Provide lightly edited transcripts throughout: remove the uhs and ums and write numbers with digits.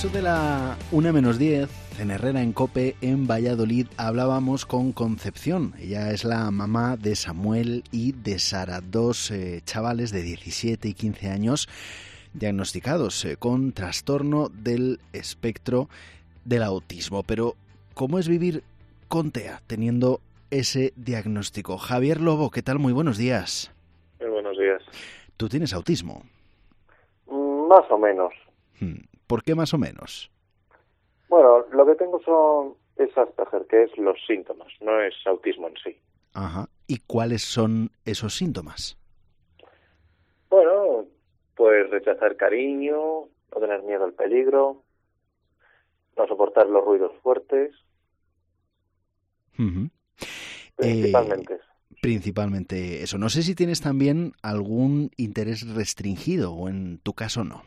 eso de la 1:10, en Herrera en COPE, en Valladolid, hablábamos con Concepción. Ella es la mamá de Samuel y de Sara, dos chavales de 17 y 15 años diagnosticados con trastorno del espectro del autismo. Pero, ¿cómo es vivir con TEA teniendo ese diagnóstico? Javier Lobo, ¿qué tal? Muy buenos días. Muy buenos días. ¿Tú tienes autismo? Más o menos. ¿Por qué más o menos? Bueno, lo que tengo es Asperger, que es los síntomas, no es autismo en sí. Ajá. ¿Y cuáles son esos síntomas? Bueno, pues rechazar cariño, no tener miedo al peligro, no soportar los ruidos fuertes. Uh-huh. Principalmente eso. Principalmente eso. No sé si tienes también algún interés restringido o en tu caso no.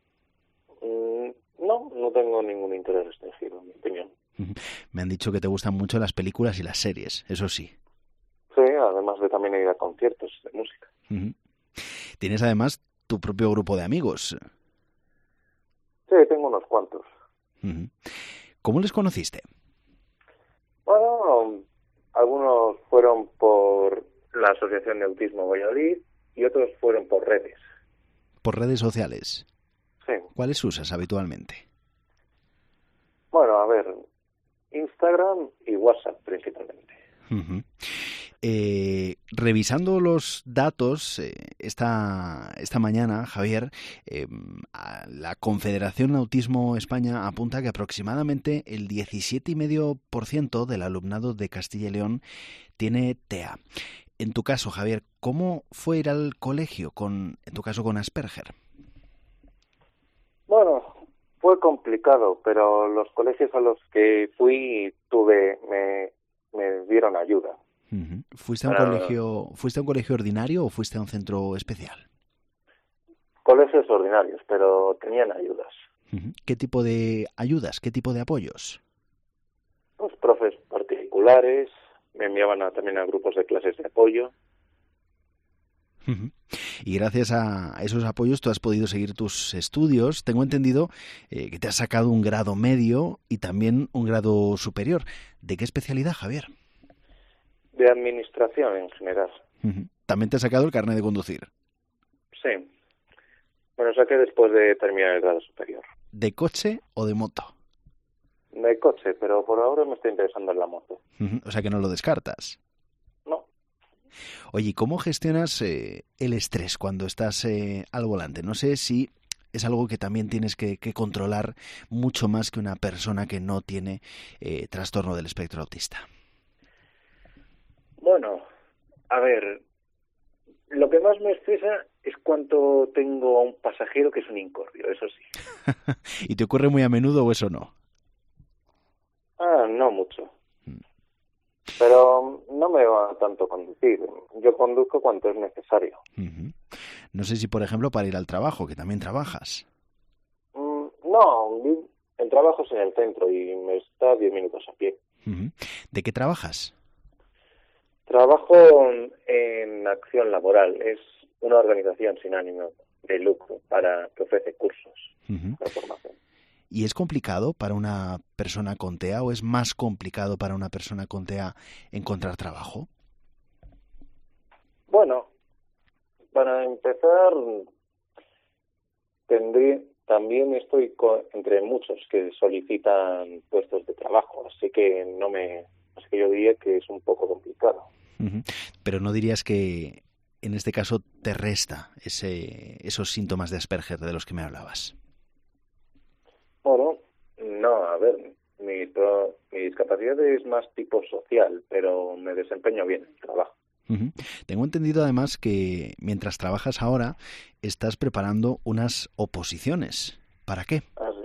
No tengo ningún interés restringido, en mi opinión. Me han dicho que te gustan mucho las películas y las series, eso sí. Sí, además de también ir a conciertos de música. Uh-huh. Tienes además tu propio grupo de amigos. Sí, tengo unos cuantos. Uh-huh. ¿Cómo les conociste? Bueno, algunos fueron por la Asociación de Autismo Valladolid y otros fueron por redes. ¿Por redes sociales? Sí. ¿Cuáles usas habitualmente? Bueno, a ver, Instagram y WhatsApp principalmente. Uh-huh. Revisando los datos esta mañana, Javier, la Confederación Autismo España apunta que aproximadamente el 17,5% del alumnado de Castilla y León tiene TEA. En tu caso, Javier, ¿cómo fue ir al colegio en tu caso con Asperger? Bueno, fue complicado, pero los colegios a los que fui me dieron ayuda. Uh-huh. ¿Fuiste a un colegio ordinario o fuiste a un centro especial? Colegios ordinarios, pero tenían ayudas. Uh-huh. ¿Qué tipo de ayudas? ¿Qué tipo de apoyos? Pues profes particulares, me enviaban también a grupos de clases de apoyo. Uh-huh. Y gracias a esos apoyos tú has podido seguir tus estudios. Tengo entendido que te has sacado un grado medio y también un grado superior. ¿De qué especialidad, Javier? De administración en general. Uh-huh. ¿También te has sacado el carnet de conducir? Sí. Bueno, saqué después de terminar el grado superior. ¿De coche o de moto? De coche, pero por ahora me estoy interesando en la moto. Uh-huh. O sea que no lo descartas. No. Oye, ¿cómo gestionas el estrés cuando estás al volante? No sé si es algo que también tienes que controlar mucho más que una persona que no tiene trastorno del espectro autista. Bueno, a ver, lo que más me estresa es cuando tengo a un pasajero que es un incordio, eso sí. ¿Y te ocurre muy a menudo o eso no? No mucho. Pero no me va tanto conducir. Yo conduzco cuanto es necesario. Uh-huh. No sé si, por ejemplo, para ir al trabajo, que también trabajas. No, el trabajo es en el centro y me está 10 minutos a pie. Uh-huh. ¿De qué trabajas? Trabajo en Acción Laboral. Es una organización sin ánimo de lucro que ofrece cursos de formación. ¿Y es complicado para una persona con TEA o es más complicado para una persona con TEA encontrar trabajo? Bueno, para empezar, también estoy entre muchos que solicitan puestos de trabajo, así que yo diría que es un poco complicado. Uh-huh. Pero no dirías que en este caso te resta esos síntomas de Asperger de los que me hablabas. Bueno, no, a ver, mi discapacidad es más tipo social, pero me desempeño bien en el trabajo. Uh-huh. Tengo entendido además que mientras trabajas ahora estás preparando unas oposiciones. ¿Para qué? Sí.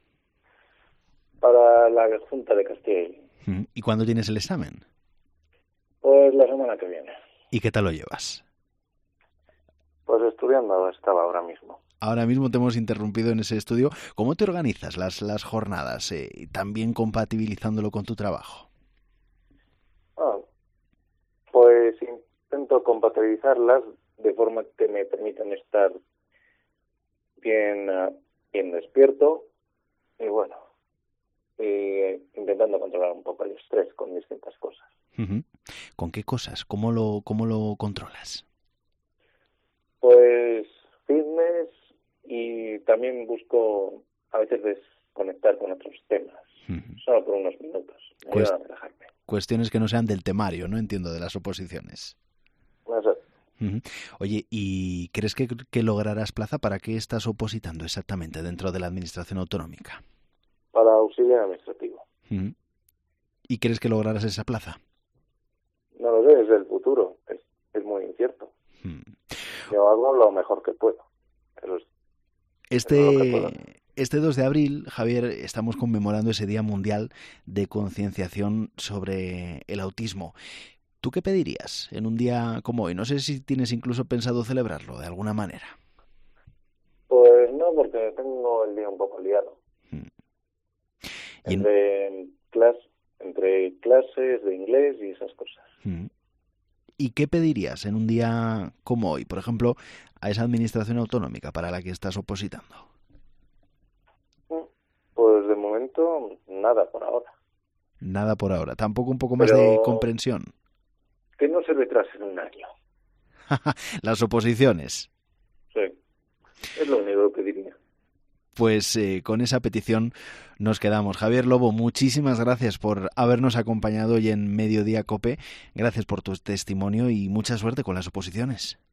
Para la Junta de Castilla y León. Uh-huh. ¿Y cuándo tienes el examen? Pues la semana que viene. ¿Y qué tal lo llevas? Pues estudiando estaba ahora mismo. Ahora mismo te hemos interrumpido en ese estudio. ¿Cómo te organizas las jornadas? También compatibilizándolo con tu trabajo. Pues intento compatibilizarlas de forma que me permitan estar bien despierto Y bueno, intentando controlar un poco el estrés con distintas cosas. Uh-huh. ¿Con qué cosas? ¿Cómo lo controlas? Pues fitness, y también busco a veces desconectar con otros temas, solo por unos minutos. Me ayuda a relajarme. Cuestiones que no sean del temario, ¿no? Entiendo, de las oposiciones. No sé. Oye, ¿y crees que lograrás plaza? ¿Para qué estás opositando exactamente dentro de la administración autonómica? Para auxiliar administrativo. ¿Y crees que lograrás esa plaza? No lo sé, es el futuro, es muy incierto. Yo hago lo mejor que puedo, pero Este 2 de abril, Javier, estamos conmemorando ese Día Mundial de Concienciación sobre el Autismo. ¿Tú qué pedirías en un día como hoy? No sé si tienes incluso pensado celebrarlo de alguna manera. Pues no, porque tengo el día un poco liado. Entre clases de inglés y esas cosas. ¿Y qué pedirías en un día como hoy, por ejemplo, a esa administración autonómica para la que estás opositando? Pues de momento nada por ahora. Nada por ahora. Tampoco un poco más de comprensión. Que no se retrasen un año. Las oposiciones. Sí, es lo único que diría. Pues con esa petición nos quedamos. Javier Lobo, muchísimas gracias por habernos acompañado hoy en Mediodía COPE. Gracias por tu testimonio y mucha suerte con las oposiciones.